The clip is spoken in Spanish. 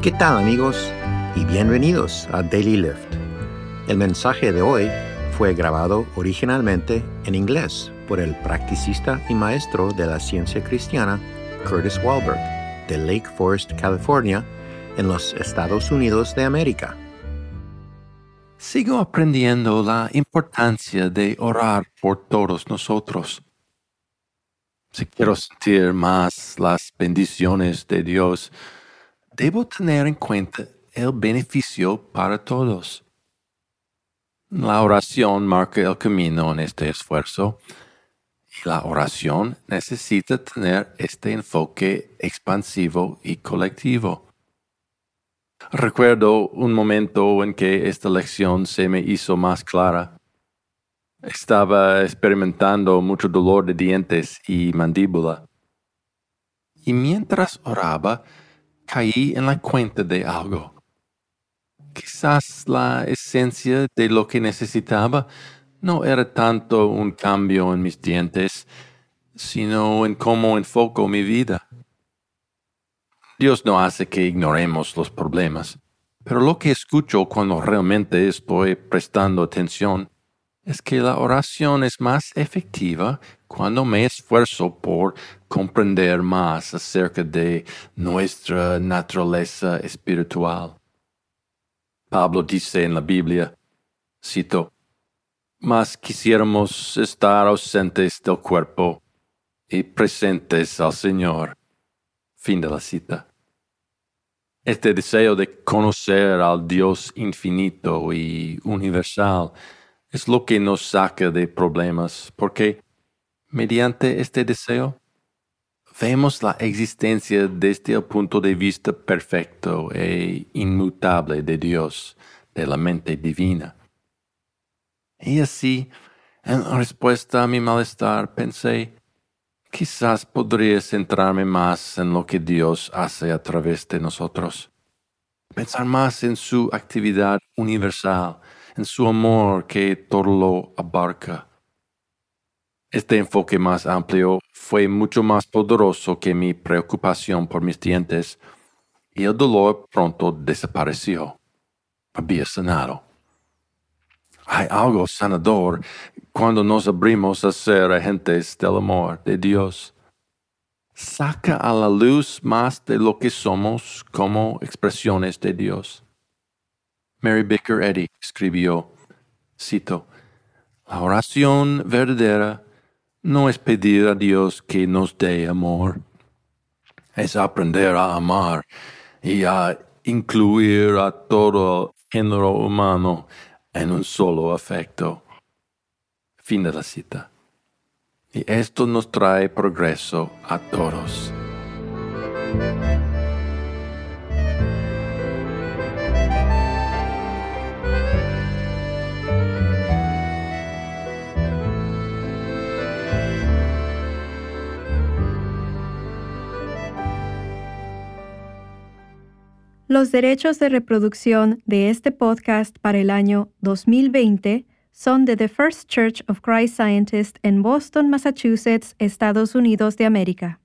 ¿Qué tal, amigos? Y bienvenidos a Daily Lift. El mensaje de hoy fue grabado originalmente en inglés por el practicista y maestro de la ciencia cristiana Curtis Wahlberg, de Lake Forest, California, en los Estados Unidos de América. Sigo aprendiendo la importancia de orar por todos nosotros. Si quiero sentir más las bendiciones de Dios, debo tener en cuenta el beneficio para todos. La oración marca el camino en este esfuerzo, y la oración necesita tener este enfoque expansivo y colectivo. Recuerdo un momento en que esta lección se me hizo más clara. Estaba experimentando mucho dolor de dientes y mandíbula. Y mientras oraba, caí en la cuenta de algo. Quizás la esencia de lo que necesitaba no era tanto un cambio en mis dientes, sino en cómo enfoco mi vida. Dios no hace que ignoremos los problemas, pero lo que escucho cuando realmente estoy prestando atención es que la oración es más efectiva cuando me esfuerzo por comprender más acerca de nuestra naturaleza espiritual. Pablo dice en la Biblia, cito, «Mas quisiéramos estar ausentes del cuerpo y presentes al Señor». Fin de la cita. Este deseo de conocer al Dios infinito y universal es lo que nos saca de problemas, porque mediante este deseo vemos la existencia desde el punto de vista perfecto e inmutable de Dios, de la mente divina. Y así, en respuesta a mi malestar, pensé, quizás podría centrarme más en lo que Dios hace a través de nosotros. Pensar más en su actividad universal, en su amor que todo lo abarca. Este enfoque más amplio fue mucho más poderoso que mi preocupación por mis dientes, y el dolor pronto desapareció. Había sanado. Hay algo sanador cuando nos abrimos a ser agentes del amor de Dios. Saca a la luz más de lo que somos como expresiones de Dios. Mary Baker Eddy escribió, cito, «La oración verdadera no es pedir a Dios que nos dé amor. Es aprender a amar y a incluir a todo el género humano en un solo afecto». Fin de la cita. Y esto nos trae progreso a todos. Los derechos de reproducción de este podcast para el año 2020 son de The First Church of Christ Scientist en Boston, Massachusetts, Estados Unidos de América.